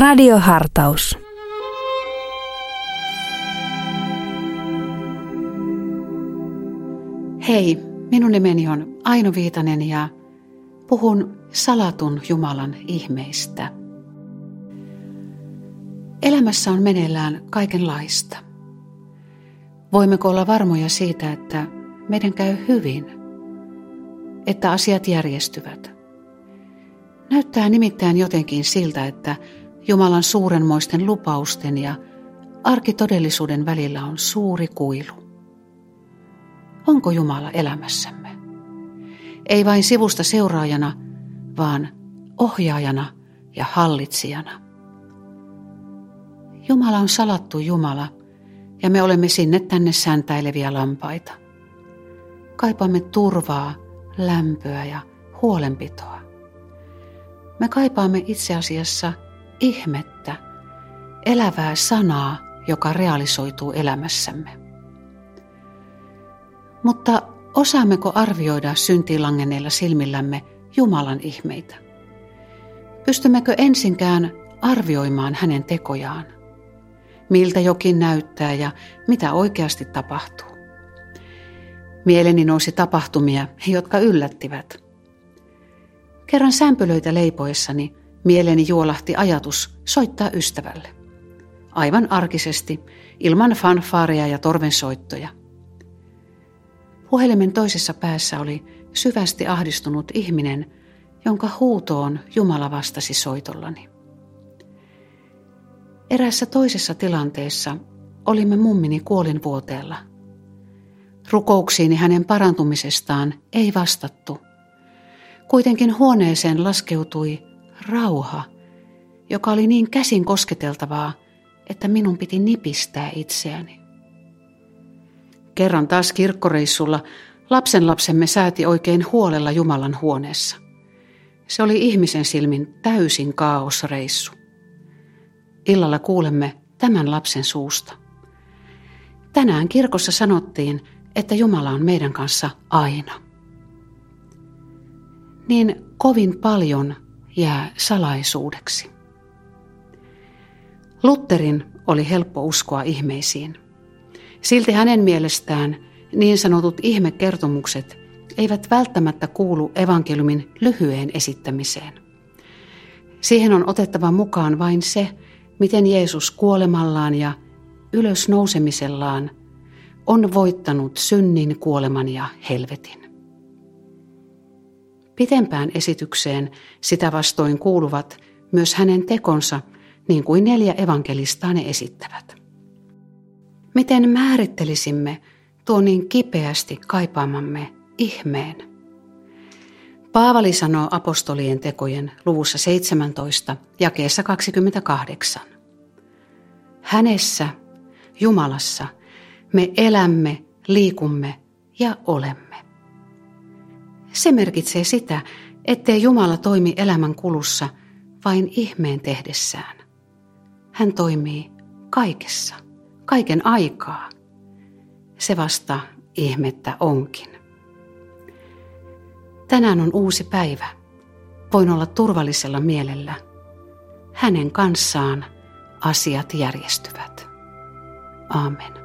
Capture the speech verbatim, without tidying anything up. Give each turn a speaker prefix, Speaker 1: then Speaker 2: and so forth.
Speaker 1: Radiohartaus.
Speaker 2: Hei, minun nimeni on Aino Viitanen ja puhun salatun Jumalan ihmeistä. Elämässä on meneillään kaikenlaista. Voimmeko olla varmoja siitä, että meidän käy hyvin, että asiat järjestyvät? Näyttää nimittäin jotenkin siltä, että Jumalan suurenmoisten lupausten ja arkitodellisuuden välillä on suuri kuilu. Onko Jumala elämässämme? Ei vain sivusta seuraajana, vaan ohjaajana ja hallitsijana. Jumala on salattu Jumala, ja me olemme sinne tänne säntäileviä lampaita. Kaipaamme turvaa, lämpöä ja huolenpitoa. Me kaipaamme itse asiassa ihmettä, elävää sanaa, joka realisoituu elämässämme. Mutta osaammeko arvioida syntiin langenneilla silmillämme Jumalan ihmeitä? Pystymmekö ensinkään arvioimaan hänen tekojaan? Miltä jokin näyttää ja mitä oikeasti tapahtuu? Mieleni nousi tapahtumia, jotka yllättivät. Kerran sämpylöitä leipoessani mieleeni juolahti ajatus soittaa ystävälle. Aivan arkisesti, ilman fanfaareja ja torvensoittoja. Puhelimen toisessa päässä oli syvästi ahdistunut ihminen, jonka huutoon Jumala vastasi soitollani. Eräässä toisessa tilanteessa olimme mummini kuolinvuoteella. Rukouksiini hänen parantumisestaan ei vastattu. Kuitenkin huoneeseen laskeutui rauha, joka oli niin käsin kosketeltavaa, että minun piti nipistää itseäni. Kerran taas kirkkoreissulla lapsenlapsemme sääti oikein huolella Jumalan huoneessa. Se oli ihmisen silmin täysin kaaosreissu. Illalla kuulemme tämän lapsen suusta. Tänään kirkossa sanottiin, että Jumala on meidän kanssa aina. Niin kovin paljon jää salaisuudeksi. Lutherin oli helppo uskoa ihmeisiin. Silti hänen mielestään niin sanotut ihmekertomukset eivät välttämättä kuulu evankeliumin lyhyeen esittämiseen. Siihen on otettava mukaan vain se, miten Jeesus kuolemallaan ja ylösnousemisellaan on voittanut synnin, kuoleman ja helvetin. Pitempään esitykseen sitä vastoin kuuluvat myös hänen tekonsa, niin kuin neljä evankelistaa ne esittävät. Miten määrittelisimme tuo niin kipeästi kaipaamamme ihmeen? Paavali sanoo apostolien tekojen luvussa seitsemäntoista, jakeessa kaksikymmentäkahdeksan. Hänessä, Jumalassa, me elämme, liikumme ja olemme. Se merkitsee sitä, ettei Jumala toimi elämän kulussa vain ihmeen tehdessään. Hän toimii kaikessa, kaiken aikaa. Se vasta ihmettä onkin. Tänään on uusi päivä. Voin olla turvallisella mielellä. Hänen kanssaan asiat järjestyvät. Aamen.